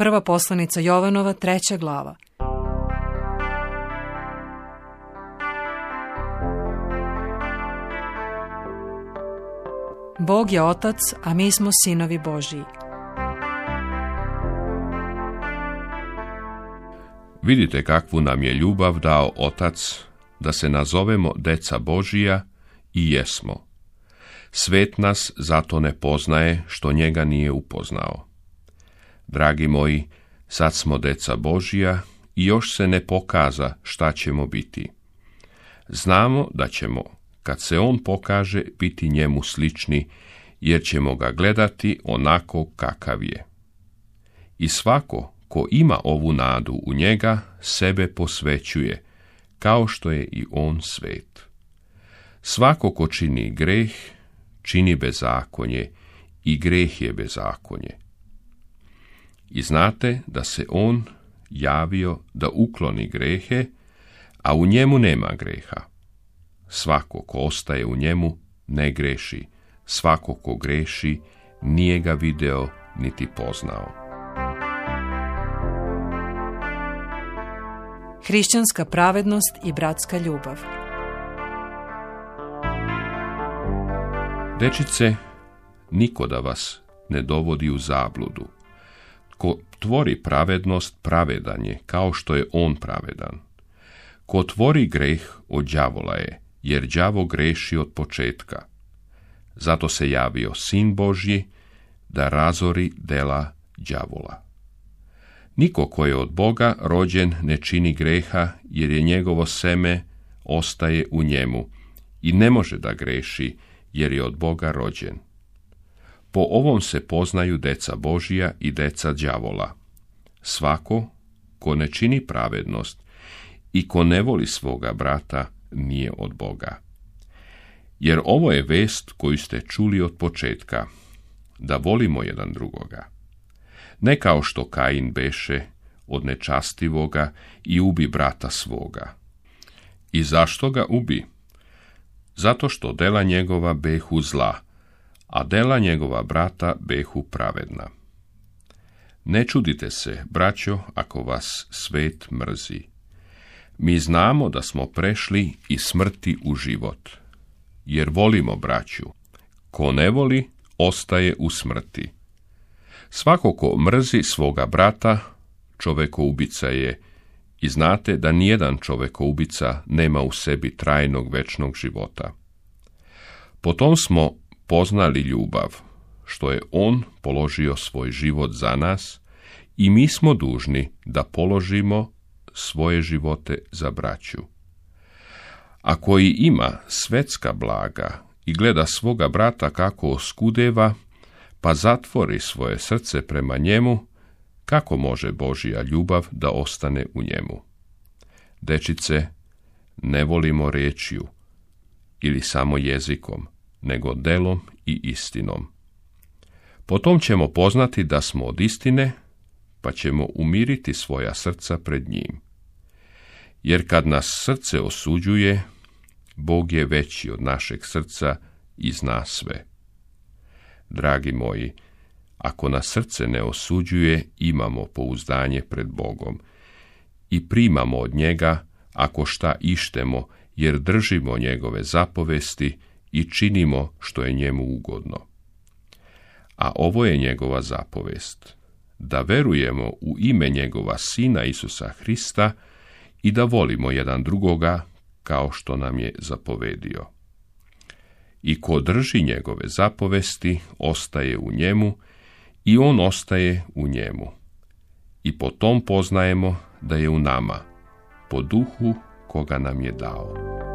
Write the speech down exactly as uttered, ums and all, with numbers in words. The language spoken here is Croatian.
Prva poslanica Jovanova, treća glava. Bog je Otac, a mi smo sinovi Božji. Vidite kakvu nam je ljubav dao Otac, da se nazovemo deca Božija, i jesmo. Svet nas zato ne poznaje što njega nije upoznao. Dragi moji, sad smo deca Božija i još se ne pokaza šta ćemo biti. Znamo da ćemo, kad se on pokaže, biti njemu slični, jer ćemo ga gledati onako kakav je. I svako ko ima ovu nadu u njega, sebe posvećuje, kao što je i on svet. Svako ko čini greh, čini bezakonje, i greh je bezakonje. I znate da se on javio da ukloni grehe, a u njemu nema greha. Svako ko ostaje u njemu ne greši, svako ko greši nije ga video niti poznao. Hrišćanska pravednost i bratska ljubav. Dečice, niko da vas ne dovodi u zabludu. Ko tvori pravednost, pravedan je, kao što je on pravedan. Ko tvori greh, od đavola je, jer đavo greši od početka. Zato se javio Sin Božji, da razori dela đavola. Niko ko je od Boga rođen ne čini greha, jer je njegovo seme ostaje u njemu i ne može da greši, jer je od Boga rođen. Po ovom se poznaju deca Božija i deca đavola. Svako ko ne čini pravednost i ko ne voli svoga brata nije od Boga. Jer ovo je vest koju ste čuli od početka, da volimo jedan drugoga. Ne kao što Kain beše od nečastivoga i ubi brata svoga. I zašto ga ubi? Zato što dela njegova behu zla, a dela njegova brata behu pravedna. Ne čudite se, braćo, ako vas svet mrzi. Mi znamo da smo prešli iz smrti u život, jer volimo braću. Ko ne voli, ostaje u smrti. Svako ko mrzi svoga brata, čovekoubica je, i znate da nijedan čovekoubica nema u sebi trajnog večnog života. Potom smo poznali ljubav, što je on položio svoj život za nas, i mi smo dužni da položimo svoje živote za braću. A koji ima svetska blaga i gleda svoga brata kako oskudeva, pa zatvori svoje srce prema njemu, kako može Božja ljubav da ostane u njemu? Dečice, ne volimo riječju ili samo jezikom, nego delom i istinom. Potom ćemo poznati da smo od istine, pa ćemo umiriti svoja srca pred njim. Jer kad nas srce osuđuje, Bog je veći od našeg srca i zna sve. Dragi moji, ako nas srce ne osuđuje, imamo pouzdanje pred Bogom i primamo od njega ako šta ištemo, jer držimo njegove zapovesti i činimo što je njemu ugodno. A ovo je njegova zapovest, da verujemo u ime njegova Sina Isusa Hrista i da volimo jedan drugoga kao što nam je zapovedio. I ko drži njegove zapovesti, ostaje u njemu i on ostaje u njemu. I po tom poznajemo da je u nama, po duhu koga nam je dao.